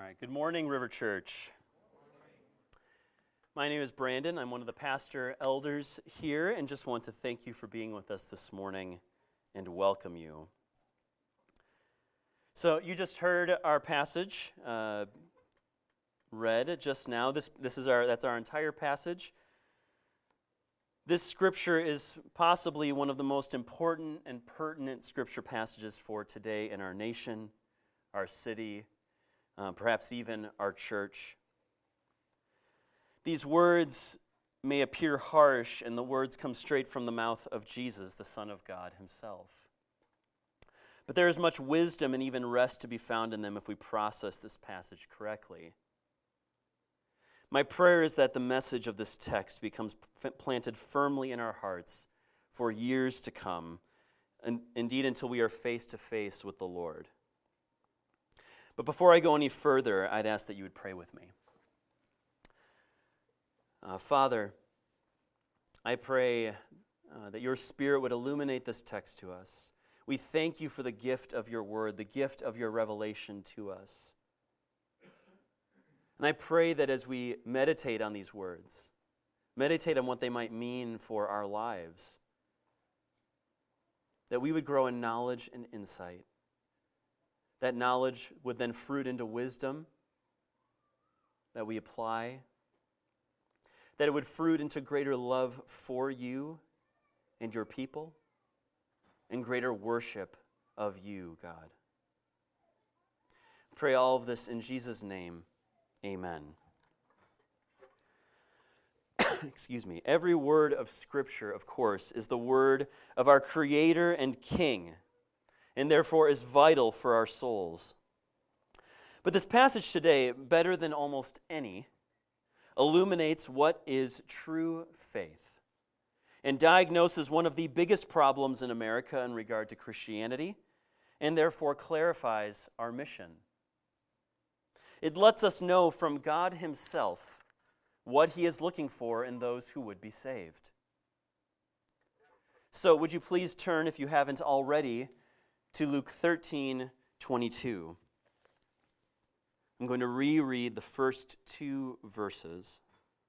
right, good morning, River Church. My name is Brandon. I'm one of the pastor elders here and just want to thank you for being with us this morning and welcome you. So you just heard our passage read just now. That's our entire passage. This scripture is possibly one of the most important and pertinent scripture passages for today in our nation, our city, perhaps even our church. These words may appear harsh, and the words come straight from the mouth of Jesus, the Son of God himself. But there is much wisdom and even rest to be found in them if we process this passage correctly. My prayer is that the message of this text becomes planted firmly in our hearts for years to come, and indeed until we are face to face with the Lord. But before I go any further, I'd ask that you would pray with me. Father, I pray that your Spirit would illuminate this text to us. We thank you for the gift of your word, the gift of your revelation to us. And I pray that as we meditate on these words, meditate on what they might mean for our lives, that we would grow in knowledge and insight. That knowledge would then fruit into wisdom that we apply, that it would fruit into greater love for you and your people, and greater worship of you, God. Pray all of this in Jesus' name. Amen. Excuse me. Every word of Scripture, of course, is the word of our Creator and King, and therefore is vital for our souls. But this passage today, better than almost any, illuminates what is true faith and diagnoses one of the biggest problems in America in regard to Christianity, and therefore clarifies our mission. It lets us know from God himself what he is looking for in those who would be saved. So would you please turn, if you haven't already, to Luke 13:22. I'm going to reread the first two verses.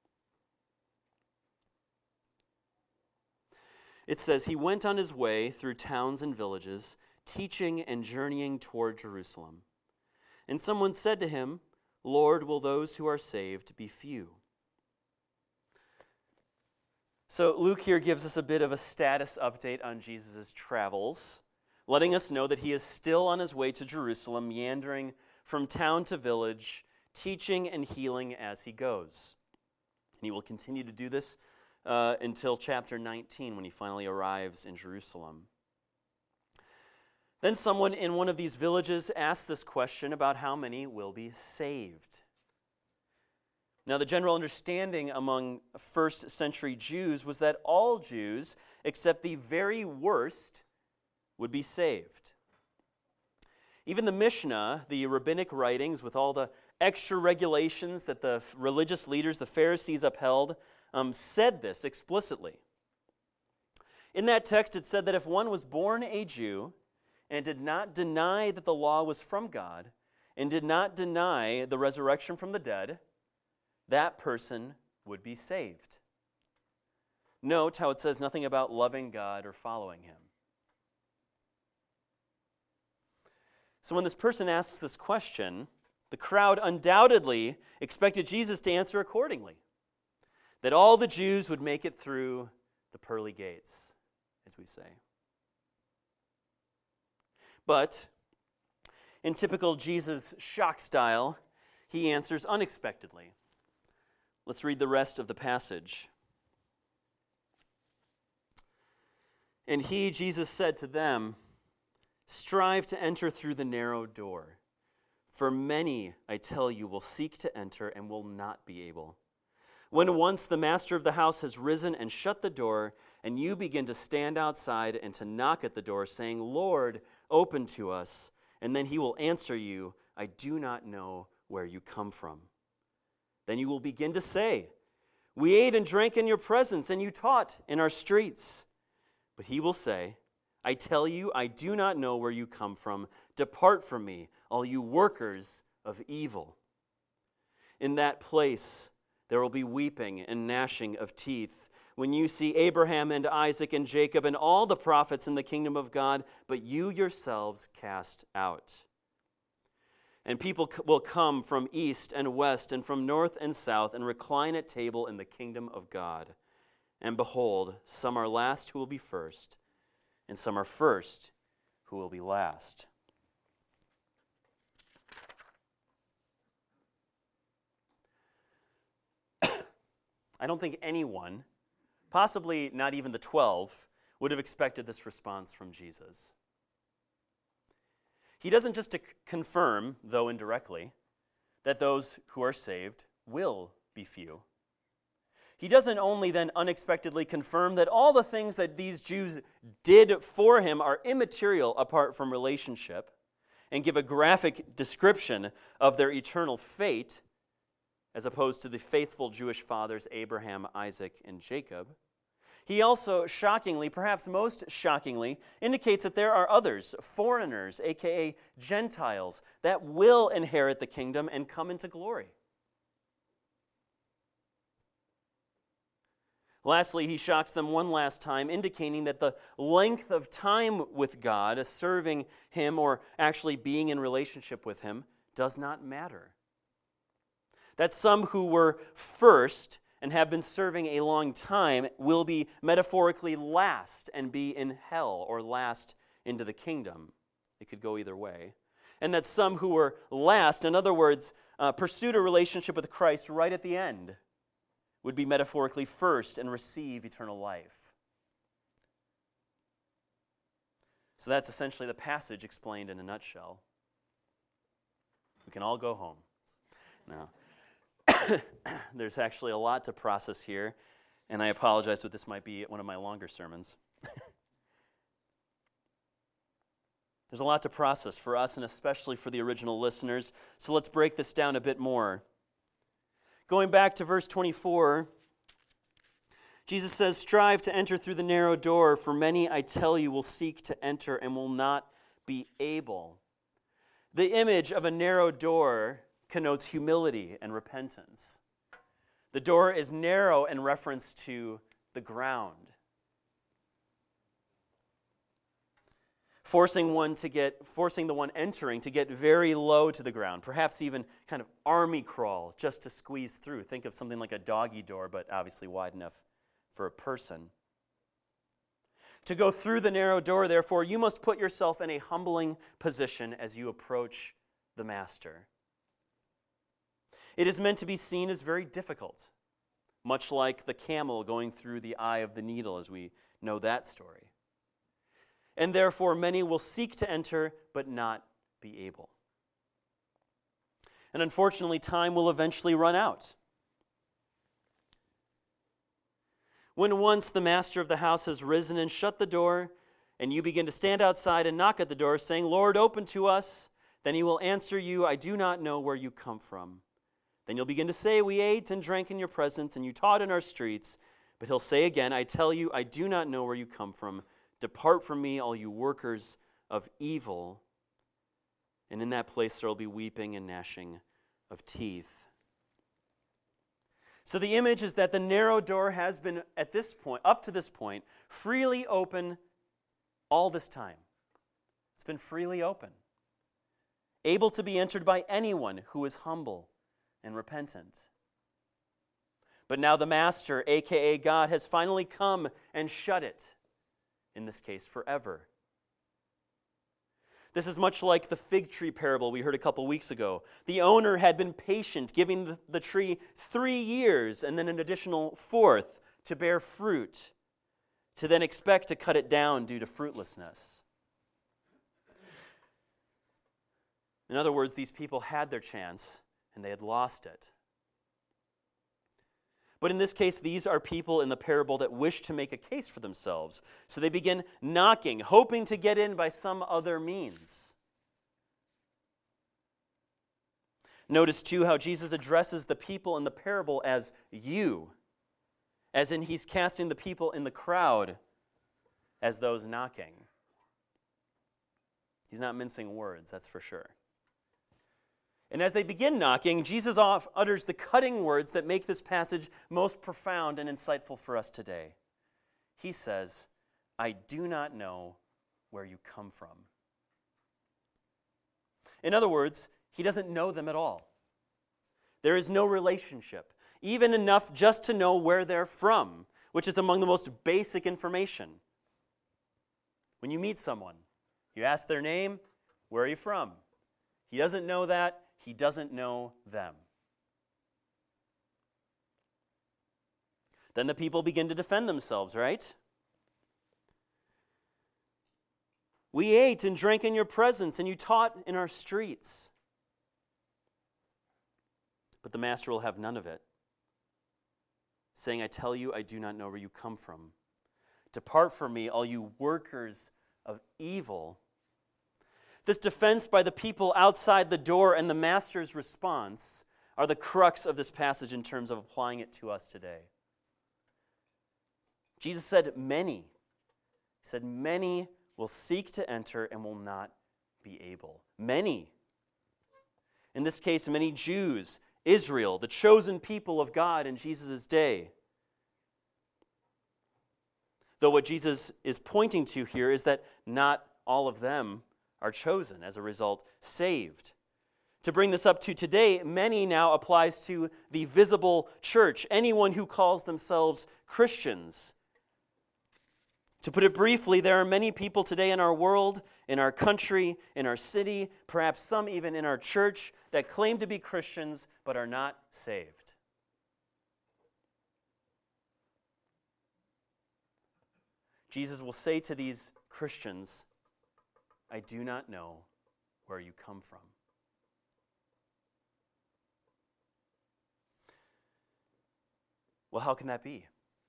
It says, "He went on his way through towns and villages, teaching and journeying toward Jerusalem. And someone said to him, 'Lord, will those who are saved be few?'" So Luke here gives us a bit of a status update on Jesus' travels, letting us know that he is still on his way to Jerusalem, meandering from town to village, teaching and healing as he goes. And he will continue to do this until chapter 19, when he finally arrives in Jerusalem. Then someone in one of these villages asks this question about how many will be saved. Now, the general understanding among first century Jews was that all Jews, except the very worst, would be saved. Even the Mishnah, the rabbinic writings with all the extra regulations that the religious leaders, the Pharisees, upheld, said this explicitly. In that text, it said that if one was born a Jew and did not deny that the law was from God and did not deny the resurrection from the dead, that person would be saved. Note how it says nothing about loving God or following him. So when this person asks this question, the crowd undoubtedly expected Jesus to answer accordingly, that all the Jews would make it through the pearly gates, as we say. But in typical Jesus shock style, he answers unexpectedly. Let's read the rest of the passage. "And he, Jesus, said to them, 'Strive to enter through the narrow door. For many, I tell you, will seek to enter and will not be able. When once the master of the house has risen and shut the door, and you begin to stand outside and to knock at the door, saying, 'Lord, open to us,' and then he will answer you, 'I do not know where you come from.' Then you will begin to say, 'We ate and drank in your presence, and you taught in our streets.' But he will say, 'I tell you, I do not know where you come from. Depart from me, all you workers of evil.' In that place there will be weeping and gnashing of teeth. When you see Abraham and Isaac and Jacob and all the prophets in the kingdom of God, but you yourselves cast out. And people will come from east and west and from north and south and recline at table in the kingdom of God. And behold, some are last who will be first, and some are first who will be last. I don't think anyone, possibly not even the 12, would have expected this response from Jesus. He doesn't just confirm, though indirectly, that those who are saved will be few. He doesn't only then unexpectedly confirm that all the things that these Jews did for him are immaterial apart from relationship, and give a graphic description of their eternal fate, as opposed to the faithful Jewish fathers Abraham, Isaac, and Jacob. He also shockingly, perhaps most shockingly, indicates that there are others, foreigners, aka Gentiles, that will inherit the kingdom and come into glory. Lastly, he shocks them one last time, indicating that the length of time with God, serving him or actually being in relationship with him, does not matter. That some who were first and have been serving a long time will be metaphorically last and be in hell or last into the kingdom. It could go either way. And that some who were last, in other words, pursued a relationship with Christ right at the end, would be metaphorically first and receive eternal life. So that's essentially the passage explained in a nutshell. We can all go home. Now, there's actually a lot to process here, and I apologize, but this might be one of my longer sermons. There's a lot to process for us and especially for the original listeners, so let's break this down a bit more. Going back to verse 24, Jesus says, "Strive to enter through the narrow door, for many, I tell you, will seek to enter and will not be able." The image of a narrow door connotes humility and repentance. The door is narrow in reference to the ground, forcing the one entering to get very low to the ground, perhaps even kind of army crawl just to squeeze through. Think of something like a doggy door, but obviously wide enough for a person. To go through the narrow door, therefore, you must put yourself in a humbling position as you approach the Master. It is meant to be seen as very difficult, much like the camel going through the eye of the needle, as we know that story. And therefore, many will seek to enter, but not be able. And unfortunately, time will eventually run out. When once the master of the house has risen and shut the door, and you begin to stand outside and knock at the door, saying, "Lord, open to us," then he will answer you, "I do not know where you come from." Then you'll begin to say, "We ate and drank in your presence, and you taught in our streets." But he'll say again, "I tell you, I do not know where you come from. Depart from me, all you workers of evil." And in that place there will be weeping and gnashing of teeth. So the image is that the narrow door has been, at this point, up to this point, freely open all this time. It's been freely open, able to be entered by anyone who is humble and repentant. But now the Master, aka God, has finally come and shut it, in this case forever. This is much like the fig tree parable we heard a couple weeks ago. The owner had been patient, giving the tree 3 years and then an additional 4th to bear fruit, to then expect to cut it down due to fruitlessness. In other words, these people had their chance and they had lost it. But in this case, these are people in the parable that wish to make a case for themselves. So they begin knocking, hoping to get in by some other means. Notice too how Jesus addresses the people in the parable as you, as in he's casting the people in the crowd as those knocking. He's not mincing words, that's for sure. And as they begin knocking, Jesus utters the cutting words that make this passage most profound and insightful for us today. He says, "I do not know where you come from." In other words, he doesn't know them at all. There is no relationship, even enough just to know where they're from, which is among the most basic information. When you meet someone, you ask their name, "Where are you from?" He doesn't know that. He doesn't know them. Then the people begin to defend themselves, right? "We ate and drank in your presence, and you taught in our streets." But the master will have none of it, saying, "I tell you, I do not know where you come from. Depart from me, all you workers of evil." This defense by the people outside the door and the master's response are the crux of this passage in terms of applying it to us today. Jesus said, many. He said, "Many will seek to enter and will not be able." Many. In this case, many Jews, Israel, the chosen people of God in Jesus' day. Though what Jesus is pointing to here is that not all of them are chosen, as a result, saved. To bring this up to today, many now applies to the visible church, anyone who calls themselves Christians. To put it briefly, there are many people today in our world, in our country, in our city, perhaps some even in our church, that claim to be Christians but are not saved. Jesus will say to these Christians, "I do not know where you come from." Well, how can that be?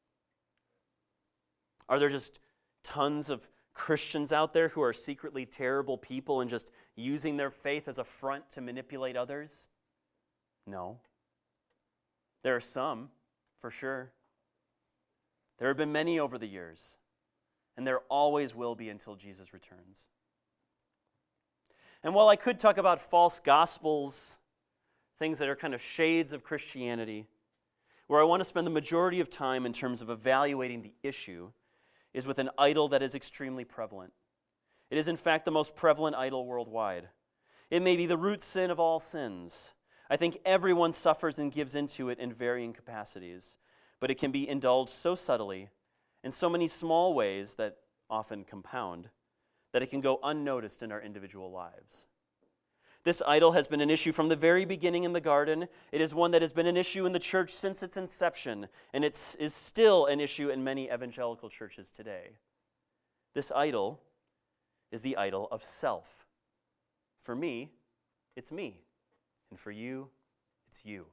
Are there just tons of Christians out there who are secretly terrible people and just using their faith as a front to manipulate others? No. There are some, for sure. There have been many over the years, and there always will be until Jesus returns. And while I could talk about false gospels, things that are kind of shades of Christianity, where I want to spend the majority of time in terms of evaluating the issue is with an idol that is extremely prevalent. It is, in fact, the most prevalent idol worldwide. It may be the root sin of all sins. I think everyone suffers and gives into it in varying capacities, but it can be indulged so subtly, in so many small ways that often compound, that it can go unnoticed in our individual lives. This idol has been an issue from the very beginning in the garden. It is one that has been an issue in the church since its inception, and it is still an issue in many evangelical churches today. This idol is the idol of self. For me, it's me, and for you, it's you.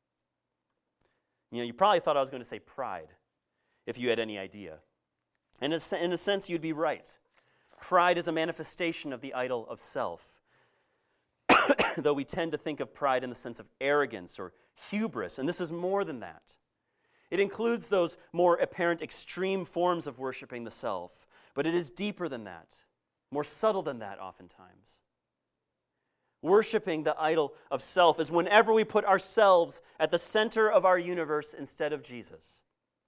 You probably thought I was going to say pride, if you had any idea. And in a sense, you'd be right. Pride is a manifestation of the idol of self. Though we tend to think of pride in the sense of arrogance or hubris, and this is more than that. It includes those more apparent extreme forms of worshiping the self, but it is deeper than that, more subtle than that oftentimes. Worshiping the idol of self is whenever we put ourselves at the center of our universe instead of Jesus.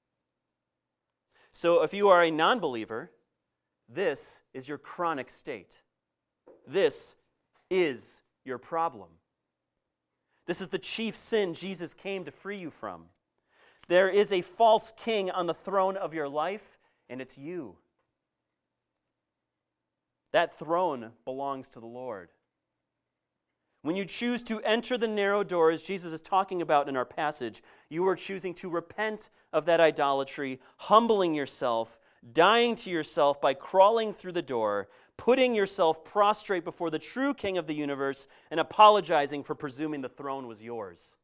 So if you are a non-believer, this is your chronic state. This is your problem. This is the chief sin Jesus came to free you from. There is a false king on the throne of your life, and it's you. That throne belongs to the Lord. When you choose to enter the narrow door, as Jesus is talking about in our passage, you are choosing to repent of that idolatry, humbling yourself, dying to yourself by crawling through the door, putting yourself prostrate before the true King of the universe, and apologizing for presuming the throne was yours.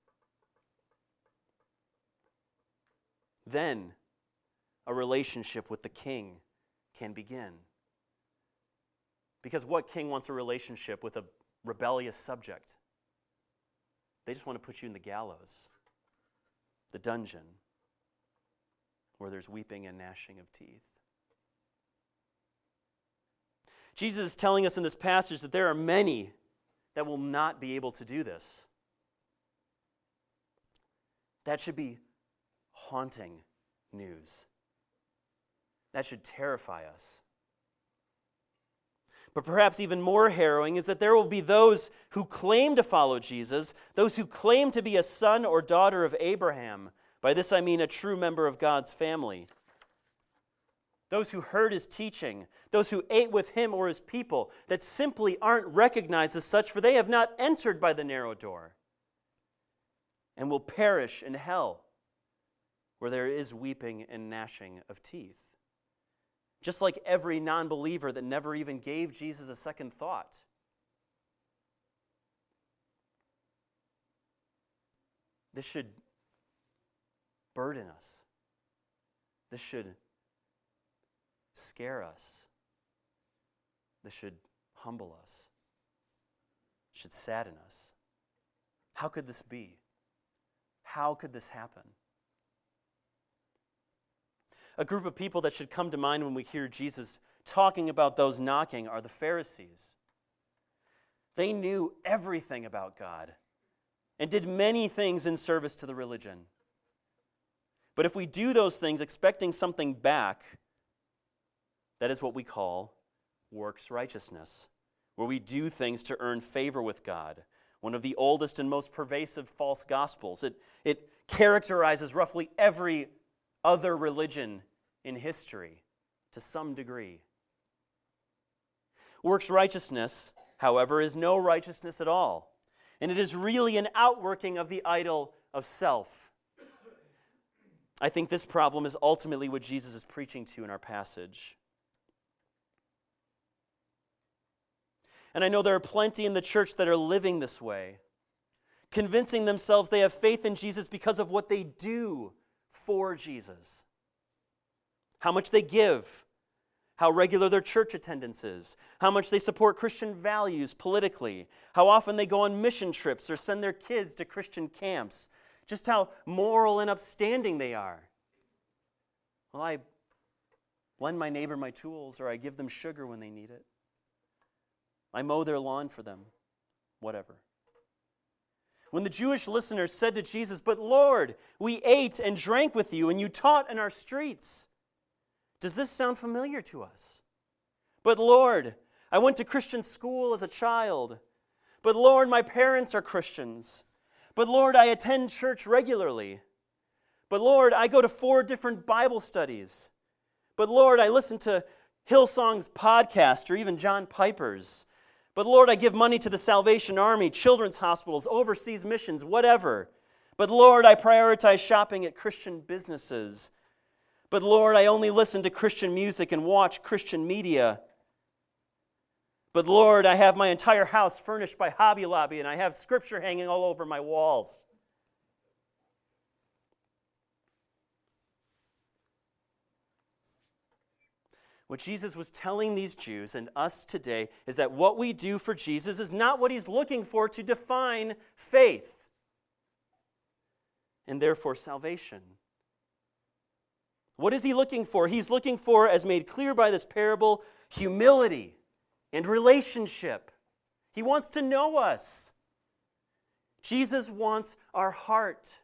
Then a relationship with the King can begin. Because what king wants a relationship with a rebellious subject? They just want to put you in the gallows, the dungeon, where there's weeping and gnashing of teeth. Jesus is telling us in this passage that there are many that will not be able to do this. That should be haunting news. That should terrify us. But perhaps even more harrowing is that there will be those who claim to follow Jesus, those who claim to be a son or daughter of Abraham. By this I mean a true member of God's family. Those who heard his teaching, those who ate with him or his people, that simply aren't recognized as such, for they have not entered by the narrow door, and will perish in hell, where there is weeping and gnashing of teeth. Just like every non-believer that never even gave Jesus a second thought. This should burden us. This should scare us. This should humble us. It should sadden us. How could this be? How could this happen? A group of people that should come to mind when we hear Jesus talking about those knocking are the Pharisees. They knew everything about God and did many things in service to the religion. But if we do those things expecting something back, that is what we call works righteousness, where we do things to earn favor with God. One of the oldest and most pervasive false gospels. It characterizes roughly every other religion in history to some degree. Works righteousness, however, is no righteousness at all, and it is really an outworking of the idol of self. I think this problem is ultimately what Jesus is preaching to in our passage. And I know there are plenty in the church that are living this way, convincing themselves they have faith in Jesus because of what they do for Jesus. How much they give, how regular their church attendance is, how much they support Christian values politically, how often they go on mission trips or send their kids to Christian camps, just how moral and upstanding they are. Well, I lend my neighbor my tools, or I give them sugar when they need it. I mow their lawn for them, whatever. When the Jewish listeners said to Jesus, "But Lord, we ate and drank with you, and you taught in our streets," does this sound familiar to us? But Lord, I went to Christian school as a child. But Lord, my parents are Christians. But Lord, I attend church regularly. But Lord, I go to 4 different Bible studies. But Lord, I listen to Hillsong's podcast or even John Piper's. But Lord, I give money to the Salvation Army, children's hospitals, overseas missions, whatever. But Lord, I prioritize shopping at Christian businesses. But Lord, I only listen to Christian music and watch Christian media. But Lord, I have my entire house furnished by Hobby Lobby and I have scripture hanging all over my walls. What Jesus was telling these Jews and us today is that what we do for Jesus is not what he's looking for to define faith and therefore salvation. What is he looking for? He's looking for, as made clear by this parable, humility and relationship. He wants to know us. Jesus wants our heart.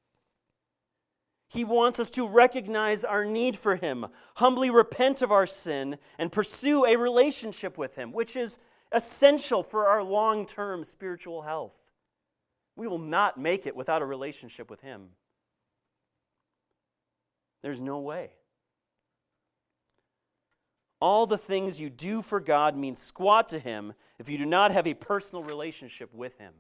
He wants us to recognize our need for him, humbly repent of our sin, and pursue a relationship with him, which is essential for our long-term spiritual health. We will not make it without a relationship with him. There's no way. All the things you do for God mean squat to him if you do not have a personal relationship with him.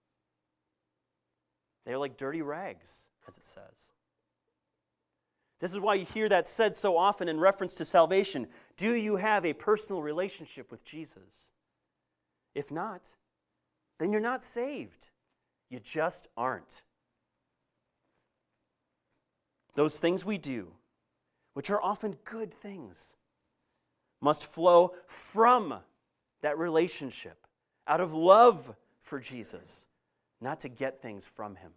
They're like dirty rags, as it says. This is why you hear that said so often in reference to salvation. Do you have a personal relationship with Jesus? If not, then you're not saved. You just aren't. Those things we do, which are often good things, must flow from that relationship, out of love for Jesus, not to get things from him.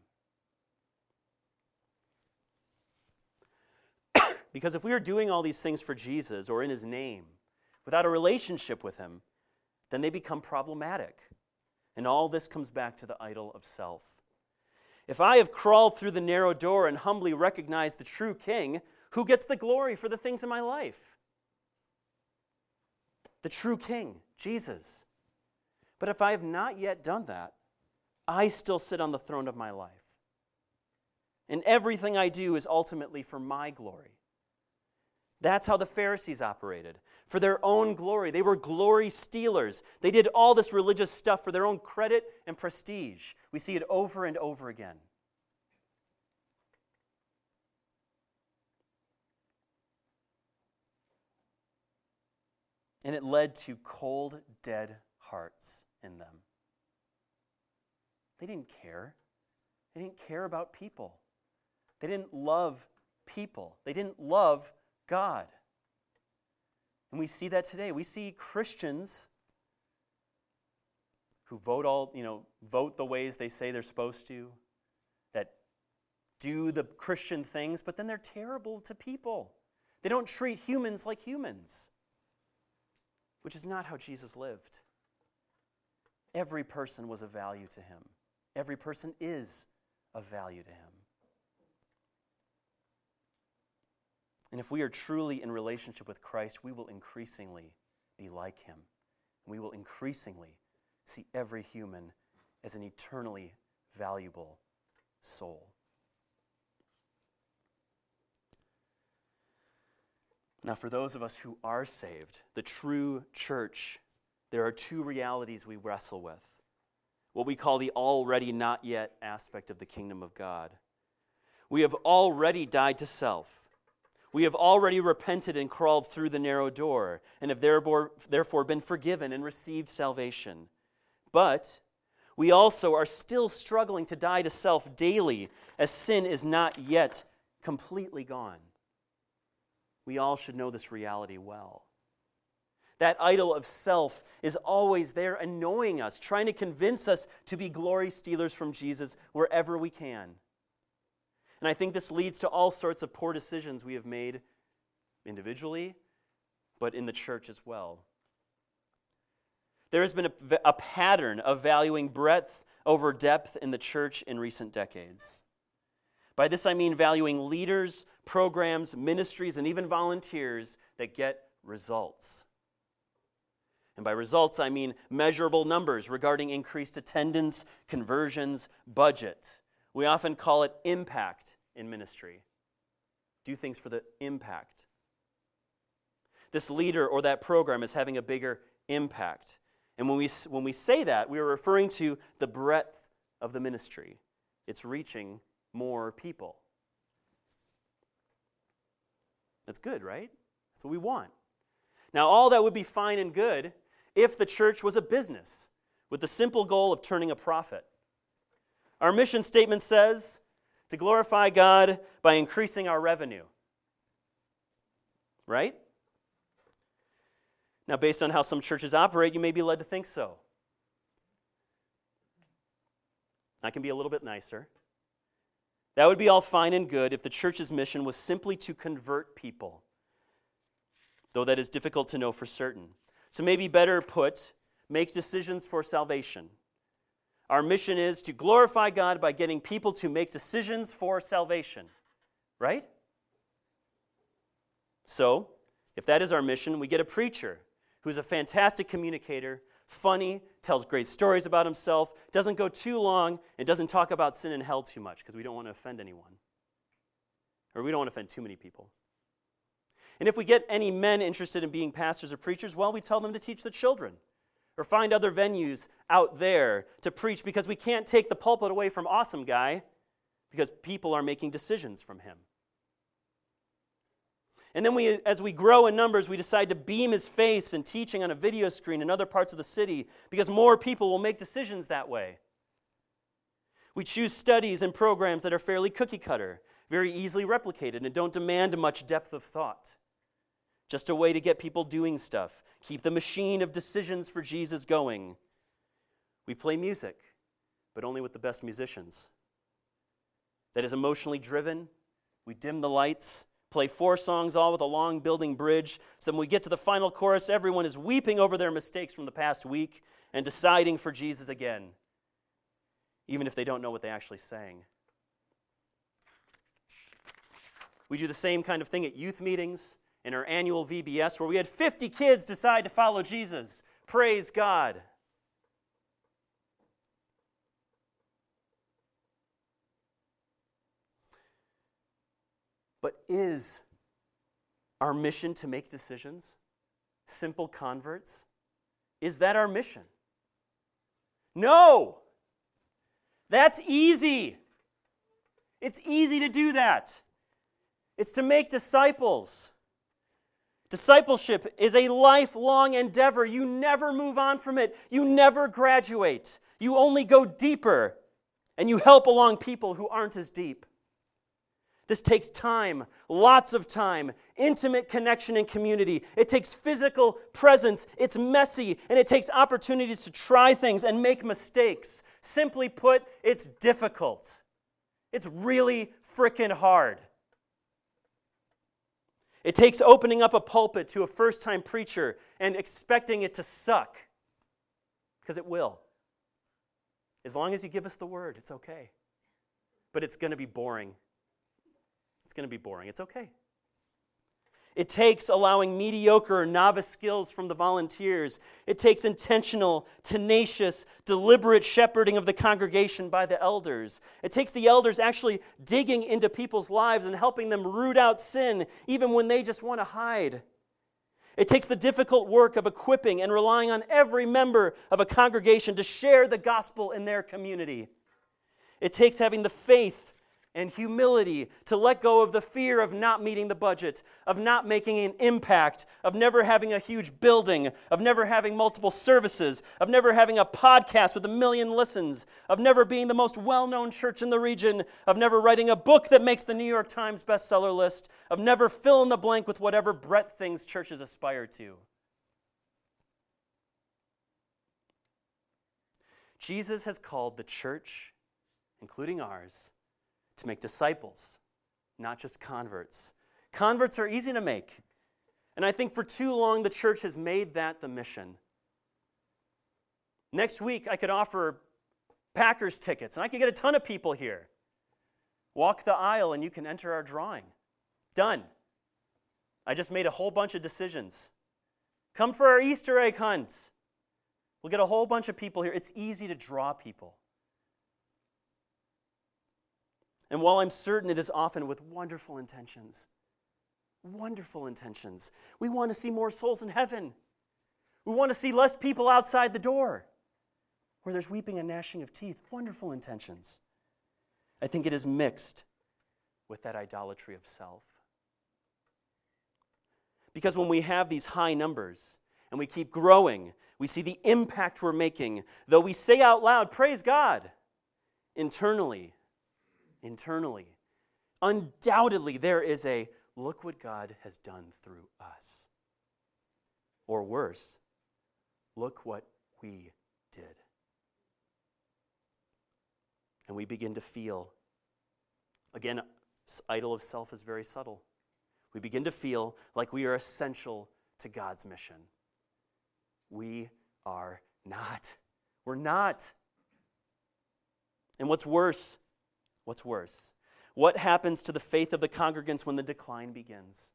Because if we are doing all these things for Jesus or in his name, without a relationship with him, then they become problematic. And all this comes back to the idol of self. If I have crawled through the narrow door and humbly recognized the true King, who gets the glory for the things in my life? The true King, Jesus. But if I have not yet done that, I still sit on the throne of my life. And everything I do is ultimately for my glory. That's how the Pharisees operated. For their own glory. They were glory stealers. They did all this religious stuff for their own credit and prestige. We see it over and over again. And it led to cold, dead hearts in them. They didn't care. They didn't care about people. They didn't love people. They didn't love God. And we see that today. We see Christians who vote the ways they say they're supposed to, that do the Christian things, but then they're terrible to people. They don't treat humans like humans, which is not how Jesus lived. Every person was of value to him. Every person is of value to him. And if we are truly in relationship with Christ, we will increasingly be like him. We will increasingly see every human as an eternally valuable soul. Now, for those of us who are saved, the true church, there are two realities we wrestle with. What we call the already not yet aspect of the kingdom of God. We have already died to self. We have already repented and crawled through the narrow door and have therefore been forgiven and received salvation. But we also are still struggling to die to self daily as sin is not yet completely gone. We all should know this reality well. That idol of self is always there annoying us, trying to convince us to be glory stealers from Jesus wherever we can. And I think this leads to all sorts of poor decisions we have made individually, but in the church as well. There has been a pattern of valuing breadth over depth in the church in recent decades. By this I mean valuing leaders, programs, ministries, and even volunteers that get results. And by results I mean measurable numbers regarding increased attendance, conversions, budget. We often call it impact in ministry. Do things for the impact. This leader or that program is having a bigger impact. And when we say that, we are referring to the breadth of the ministry. It's reaching more people. That's good, right? That's what we want. Now, all that would be fine and good if the church was a business with the simple goal of turning a profit. Our mission statement says to glorify God by increasing our revenue. Right? Now, based on how some churches operate, you may be led to think so. I can be a little bit nicer. That would be all fine and good if the church's mission was simply to convert people, though that is difficult to know for certain. So maybe better put, make decisions for salvation. Our mission is to glorify God by getting people to make decisions for salvation, right? So, if that is our mission, we get a preacher who's a fantastic communicator, funny, tells great stories about himself, doesn't go too long, and doesn't talk about sin and hell too much because we don't want to offend anyone. Or we don't want to offend too many people. And if we get any men interested in being pastors or preachers, well, we tell them to teach the children or find other venues out there to preach because we can't take the pulpit away from awesome guy because people are making decisions from him. And then as we grow in numbers, we decide to beam his face and teaching on a video screen in other parts of the city because more people will make decisions that way. We choose studies and programs that are fairly cookie cutter, very easily replicated, and don't demand much depth of thought. Just a way to get people doing stuff. Keep the machine of decisions for Jesus going. We play music, but only with the best musicians. That is emotionally driven. We dim the lights, play 4 songs all with a long building bridge. So when we get to the final chorus, everyone is weeping over their mistakes from the past week and deciding for Jesus again, even if they don't know what they actually sang. We do the same kind of thing at youth meetings, in our annual VBS, where we had 50 kids decide to follow Jesus. Praise God. But is our mission to make decisions? Simple converts? Is that our mission? No! That's easy. It's easy to do that. It's to make disciples. Discipleship is a lifelong endeavor. You never move on from it. You never graduate. You only go deeper, and you help along people who aren't as deep. This takes time, lots of time, intimate connection and community. It takes physical presence. It's messy, and it takes opportunities to try things and make mistakes. Simply put, it's difficult. It's really frickin' hard. It takes opening up a pulpit to a first-time preacher and expecting it to suck, because it will. As long as you give us the word, it's okay. But it's going to be boring. It's going to be boring. It's okay. It takes allowing mediocre or novice skills from the volunteers. It takes intentional, tenacious, deliberate shepherding of the congregation by the elders. It takes the elders actually digging into people's lives and helping them root out sin, even when they just want to hide. It takes the difficult work of equipping and relying on every member of a congregation to share the gospel in their community. It takes having the faith and humility to let go of the fear of not meeting the budget, of not making an impact, of never having a huge building, of never having multiple services, of never having a podcast with 1 million listens, of never being the most well-known church in the region, of never writing a book that makes the New York Times bestseller list, of never fill in the blank with whatever Brett things churches aspire to. Jesus has called the church, including ours, to make disciples, not just converts. Converts are easy to make. And I think for too long the church has made that the mission. Next week I could offer Packers tickets and I could get a ton of people here. Walk the aisle and you can enter our drawing. Done. I just made a whole bunch of decisions. Come for our Easter egg hunt. We'll get a whole bunch of people here. It's easy to draw people. And while I'm certain it is often with wonderful intentions, we want to see more souls in heaven. We want to see less people outside the door where there's weeping and gnashing of teeth. Wonderful intentions. I think it is mixed with that idolatry of self. Because when we have these high numbers and we keep growing, we see the impact we're making. Though we say out loud, praise God, internally, undoubtedly there is a, look what God has done through us. Or worse, look what we did. And we begin to feel, again, idol of self is very subtle. We begin to feel like we are essential to God's mission. We are not. We're not. And what's worse? What happens to the faith of the congregants when the decline begins?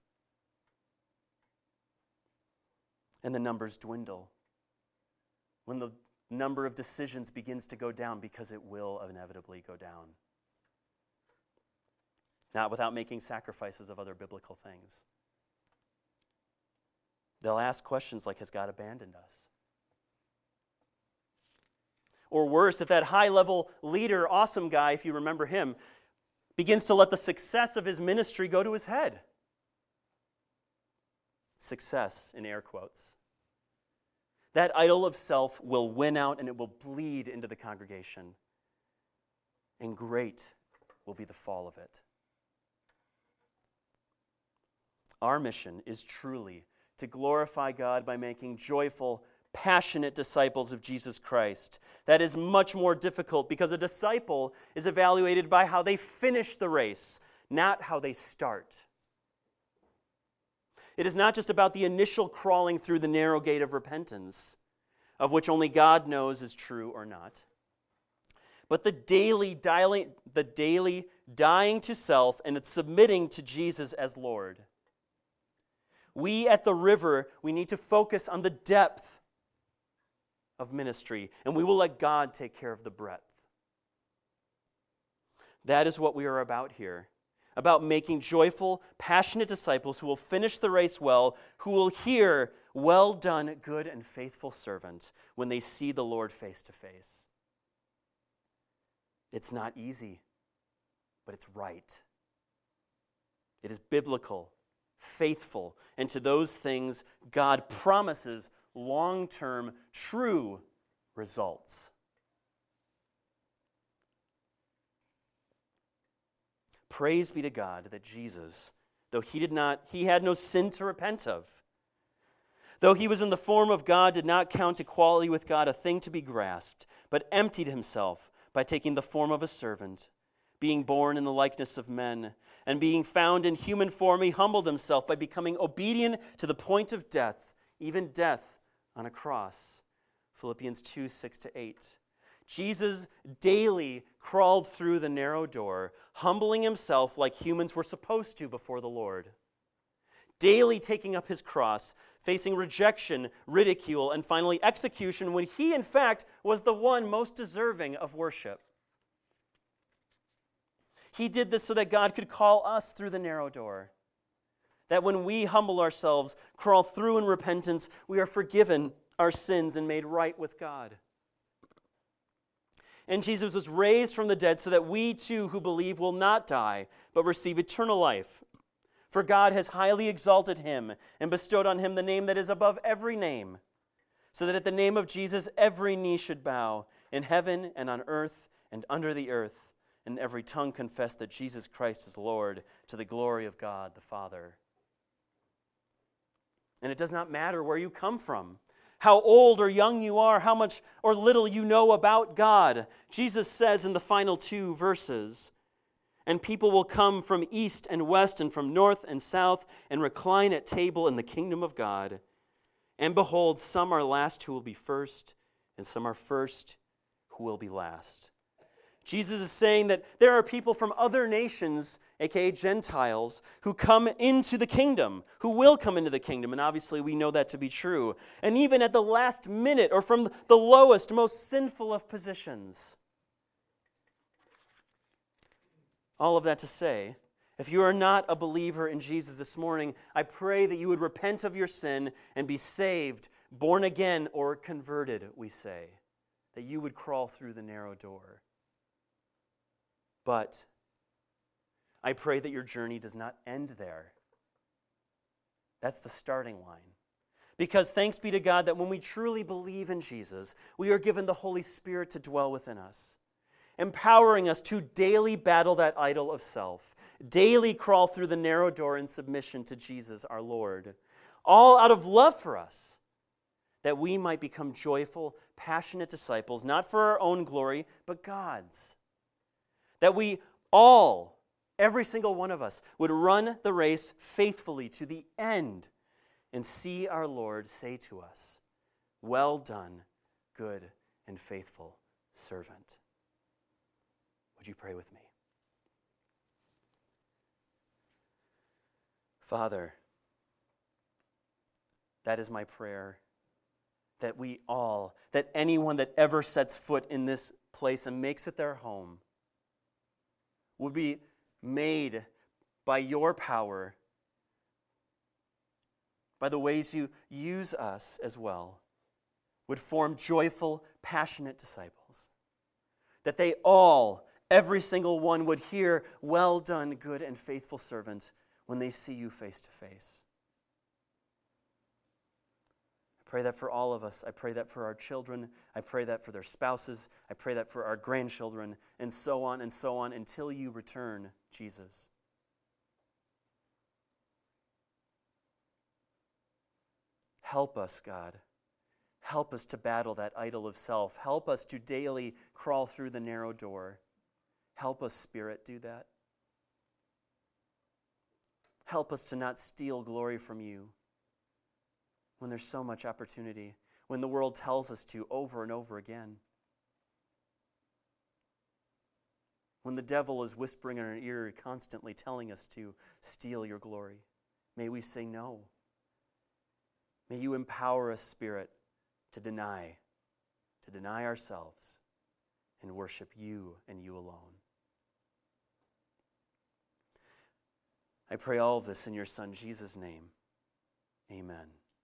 And the numbers dwindle. When the number of decisions begins to go down, because it will inevitably go down. Not without making sacrifices of other biblical things. They'll ask questions like, has God abandoned us? Or worse, if that high-level leader, awesome guy, if you remember him, begins to let the success of his ministry go to his head. Success, in air quotes. That idol of self will win out and it will bleed into the congregation. And great will be the fall of it. Our mission is truly to glorify God by making joyful, passionate disciples of Jesus Christ. That is much more difficult because a disciple is evaluated by how they finish the race, not how they start. It is not just about the initial crawling through the narrow gate of repentance, of which only God knows is true or not, but the daily dying to self and its submitting to Jesus as Lord. We at the river, we need to focus on the depth of ministry, and we will let God take care of the breadth. That is what we are about here, about making joyful, passionate disciples who will finish the race well, who will hear, "Well done, good and faithful servant," when they see the Lord face to face. It's not easy, but it's right. It is biblical, faithful, and to those things, God promises long-term, true results. Praise be to God that Jesus, though he had no sin to repent of, though he was in the form of God, did not count equality with God a thing to be grasped, but emptied himself by taking the form of a servant, being born in the likeness of men, and being found in human form, he humbled himself by becoming obedient to the point of death, even death on a cross. Philippians 2, 6-8. Jesus daily crawled through the narrow door, humbling himself like humans were supposed to before the Lord. Daily taking up his cross, facing rejection, ridicule, and finally execution when he, in fact, was the one most deserving of worship. He did this so that God could call us through the narrow door. That when we humble ourselves, crawl through in repentance, we are forgiven our sins and made right with God. And Jesus was raised from the dead so that we too who believe will not die, but receive eternal life. For God has highly exalted him and bestowed on him the name that is above every name, so that at the name of Jesus every knee should bow, in heaven and on earth and under the earth, and every tongue confess that Jesus Christ is Lord, to the glory of God the Father. And it does not matter where you come from, how old or young you are, how much or little you know about God. Jesus says in the final two verses, "And people will come from east and west and from north and south and recline at table in the kingdom of God. And behold, some are last who will be first, and some are first who will be last." Jesus is saying that there are people from other nations, aka Gentiles, who come into the kingdom, who will come into the kingdom, and obviously we know that to be true. And even at the last minute, or from the lowest, most sinful of positions. All of that to say, if you are not a believer in Jesus this morning, I pray that you would repent of your sin and be saved, born again, or converted, we say, that you would crawl through the narrow door. But I pray that your journey does not end there. That's the starting line. Because thanks be to God that when we truly believe in Jesus, we are given the Holy Spirit to dwell within us, empowering us to daily battle that idol of self, daily crawl through the narrow door in submission to Jesus our Lord, all out of love for us, that we might become joyful, passionate disciples, not for our own glory, but God's. That we all, every single one of us, would run the race faithfully to the end and see our Lord say to us, "Well done, good and faithful servant." Would you pray with me? Father, that is my prayer, that we all, that anyone that ever sets foot in this place and makes it their home, would be made by your power, by the ways you use us as well, would form joyful, passionate disciples. That they all, every single one, would hear, "Well done, good and faithful servant," when they see you face to face. I pray that for all of us. I pray that for our children. I pray that for their spouses. I pray that for our grandchildren, and so on until you return, Jesus. Help us, God. Help us to battle that idol of self. Help us to daily crawl through the narrow door. Help us, Spirit, do that. Help us to not steal glory from you when there's so much opportunity, when the world tells us to over and over again. When the devil is whispering in our ear, constantly telling us to steal your glory, may we say no. May you empower us, Spirit, to deny ourselves and worship you and you alone. I pray all of this in your Son, Jesus' name. Amen.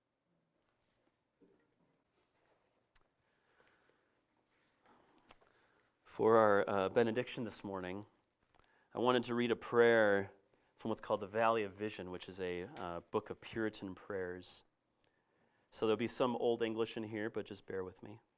For our benediction this morning, I wanted to read a prayer from what's called the Valley of Vision, which is a book of Puritan prayers. So there'll be some Old English in here, but just bear with me.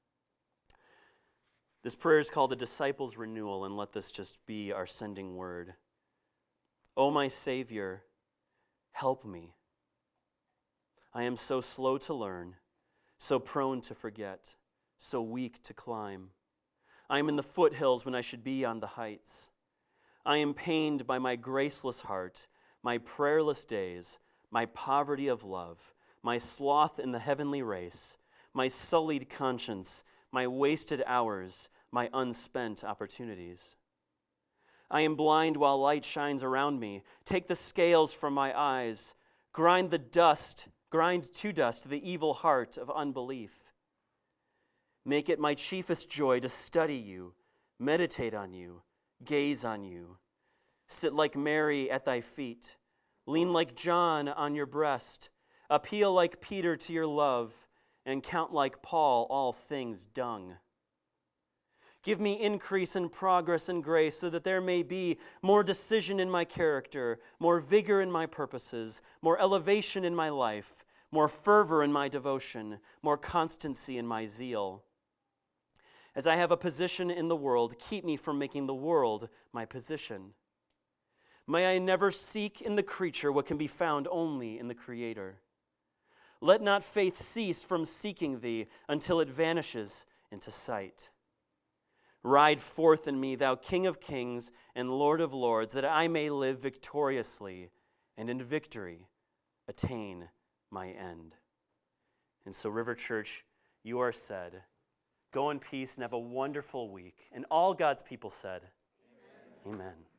This prayer is called the Disciples' Renewal, and let this just be our sending word. O my Savior, help me. I am so slow to learn, so prone to forget, so weak to climb. I am in the foothills when I should be on the heights. I am pained by my graceless heart, my prayerless days, my poverty of love, my sloth in the heavenly race, my sullied conscience, my wasted hours, my unspent opportunities. I am blind while light shines around me. Take the scales from my eyes. Grind to dust the evil heart of unbelief. Make it my chiefest joy to study you, meditate on you, gaze on you. Sit like Mary at thy feet. Lean like John on your breast. Appeal like Peter to your love, and count like Paul all things dung. Give me increase in progress and grace so that there may be more decision in my character, more vigor in my purposes, more elevation in my life, more fervor in my devotion, more constancy in my zeal. As I have a position in the world, keep me from making the world my position. May I never seek in the creature what can be found only in the Creator. Let not faith cease from seeking thee until it vanishes into sight. Ride forth in me, thou King of kings and Lord of lords, that I may live victoriously and in victory attain my end. And so, River Church, you are said, go in peace and have a wonderful week. And all God's people said, Amen. Amen.